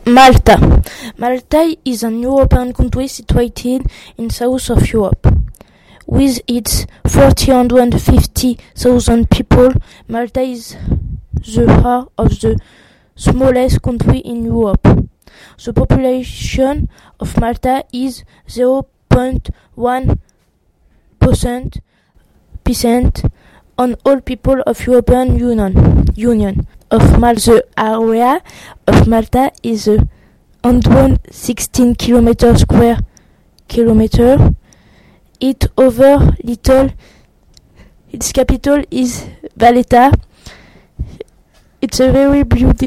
Malta. Malta is an European country situated in south of Europe. With its 450,000 people, Malta is the heart of the smallest country in Europe. The population of Malta is 0.1% on all people of European Union. Of Malta, the area of Malta is 116 square kilometer. Its capital is Valletta. It's a very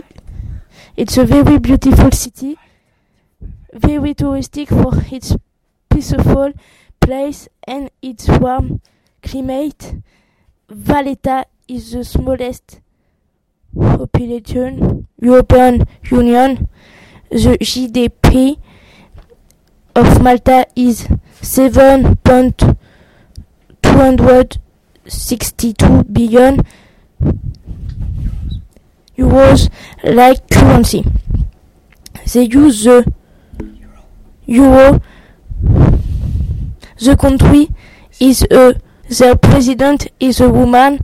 beautiful city, very touristic for its peaceful place and its warm climate. Valletta is the smallest population European Union. The GDP of Malta is 7.262 billion euros like currency. They use the euro. The country is their president is a woman,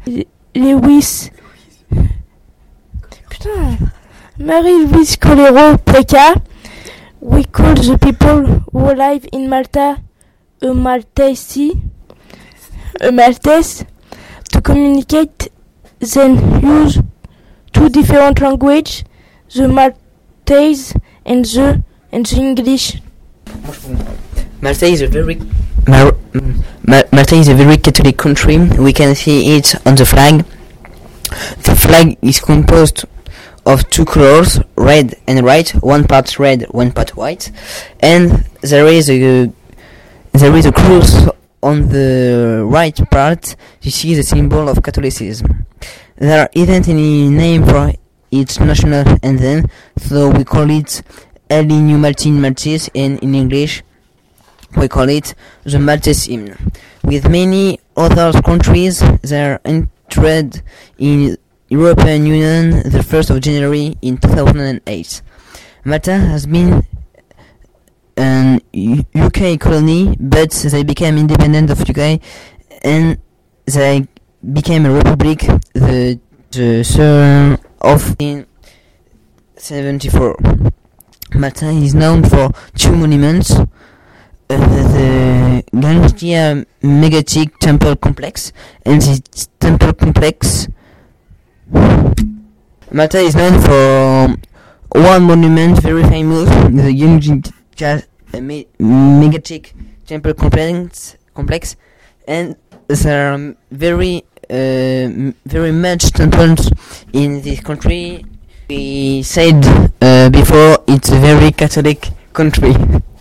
Marie-Louise Colero Preca. We call the people who live in Malta a Maltese. To communicate, then use two different languages, the Maltese and the English. Malta is a very Catholic country. We can see it on the flag. The flag is composed of two colors, red and white, one part red, one part white, and there is a cross on the right part. You see the symbol of Catholicism. There isn't any name for its national anthem, so we call it El Niño Maltese, and in English we call it the Maltese hymn. With many other countries, they are entered in European Union the 1st of January in 2008. Malta has been an UK colony, but they became independent of UK and they became a republic the 3rd of 1974. Malta is known for two monuments, the Gangia Megalithic Temple Complex and the Temple Complex. Malta is known for one monument very famous, the Gangia Megalithic Temple Complex, and there are very much temples in this country. We said before, it's a very Catholic country.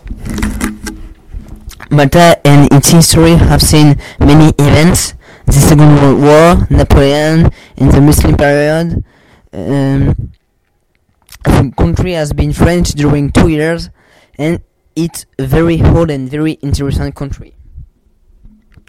Malta and its history have seen many events: the Second World War, Napoleon, and the Muslim period. The country has been French during 2 years, and it's a very old and very interesting country.